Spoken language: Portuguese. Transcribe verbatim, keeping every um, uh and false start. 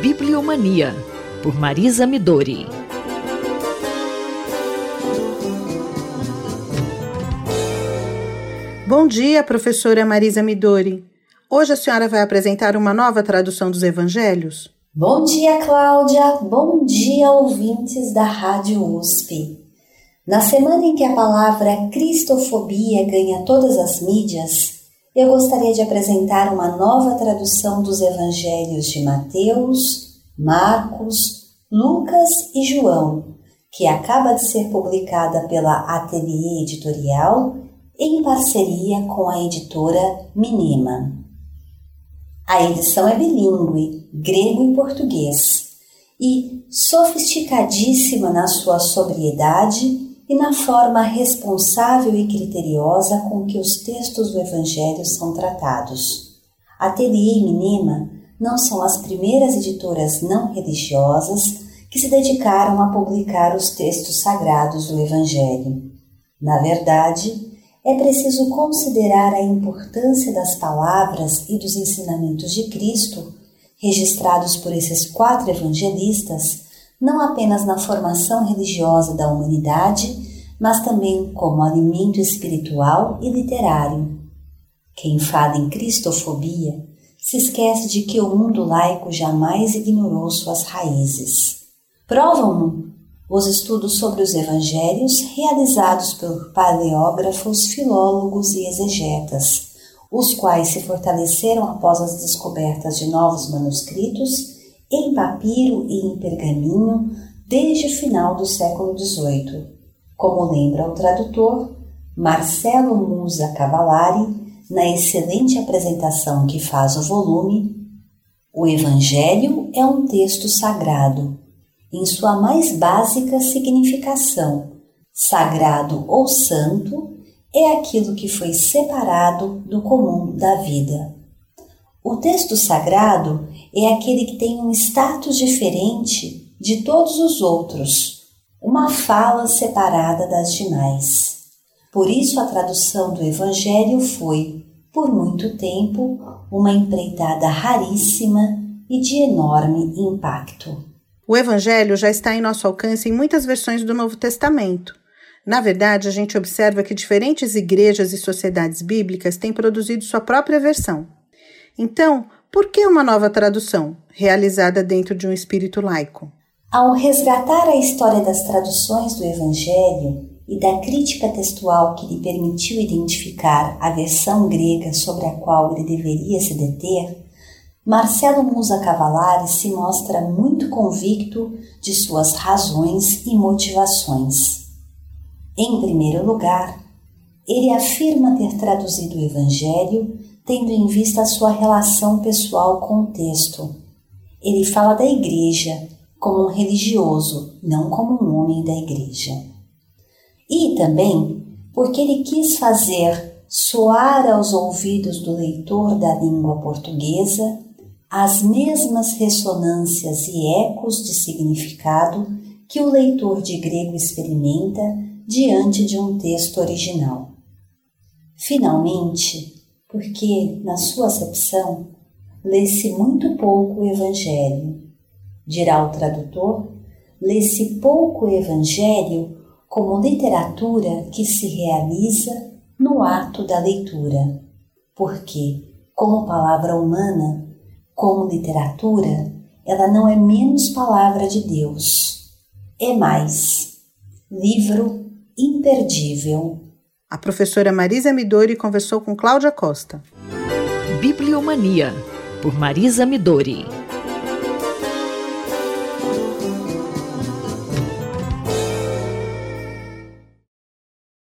Bibliomania, por Marisa Midori. Bom dia, professora Marisa Midori. Hoje a senhora vai apresentar uma nova tradução dos Evangelhos? Bom dia, Cláudia. Bom dia, ouvintes da Rádio U S P. Na semana em que a palavra cristofobia ganha todas as mídias, eu gostaria de apresentar uma nova tradução dos Evangelhos de Mateus, Marcos, Lucas e João, que acaba de ser publicada pela Ateliê Editorial em parceria com a editora Minima. A edição é bilíngue, grego e português, e sofisticadíssima na sua sobriedade e na forma responsável e criteriosa com que os textos do Evangelho são tratados. Ateliê e Minima não são as primeiras editoras não religiosas que se dedicaram a publicar os textos sagrados do Evangelho. Na verdade, é preciso considerar a importância das palavras e dos ensinamentos de Cristo, registrados por esses quatro evangelistas, não apenas na formação religiosa da humanidade, mas também como alimento espiritual e literário. Quem fala em cristofobia se esquece de que o mundo laico jamais ignorou suas raízes. Provam-no os estudos sobre os evangelhos realizados por paleógrafos, filólogos e exegetas, os quais se fortaleceram após as descobertas de novos manuscritos em papiro e em pergaminho desde o final do século dezoito, como lembra o tradutor Marcelo Musa Cavallari na excelente apresentação que faz o volume. O Evangelho é um texto sagrado, em sua mais básica significação. Sagrado ou santo é aquilo que foi separado do comum da vida. O texto sagrado é aquele que tem um status diferente de todos os outros, uma fala separada das demais. Por isso a tradução do Evangelho foi, por muito tempo, uma empreitada raríssima e de enorme impacto. O Evangelho já está em nosso alcance em muitas versões do Novo Testamento. Na verdade, a gente observa que diferentes igrejas e sociedades bíblicas têm produzido sua própria versão. Então, por que uma nova tradução, realizada dentro de um espírito laico? Ao resgatar a história das traduções do Evangelho e da crítica textual que lhe permitiu identificar a versão grega sobre a qual ele deveria se deter, Marcelo Musa Cavallari se mostra muito convicto de suas razões e motivações. Em primeiro lugar, ele afirma ter traduzido o Evangelho tendo em vista a sua relação pessoal com o texto. Ele fala da igreja como um religioso, não como um homem da igreja. E também porque ele quis fazer soar aos ouvidos do leitor da língua portuguesa as mesmas ressonâncias e ecos de significado que o leitor de grego experimenta diante de um texto original. Finalmente, porque, na sua acepção, lê-se muito pouco o Evangelho. Dirá o tradutor, lê-se pouco o Evangelho como literatura que se realiza no ato da leitura, porque, como palavra humana, como literatura, ela não é menos palavra de Deus. É mais, livro imperdível. A professora Marisa Midori conversou com Cláudia Costa. Bibliomania, por Marisa Midori.